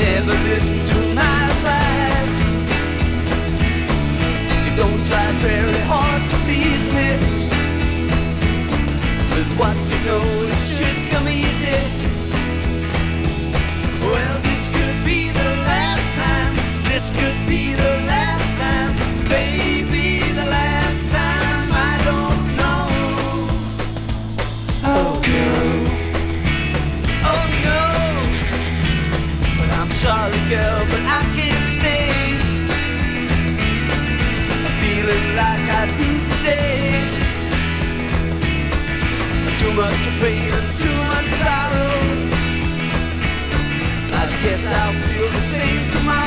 never listen to my advice. You don't try very hard to please me. With what you know, it should come easy. Well, this could be the last time. This could be the last time, baby, the last time. I don't know. Oh no, oh no. But I'm sorry, girl, but I can't stay. I'm feeling like I do today. Too much pain and too much sorrow. I guess I'll feel the same tomorrow.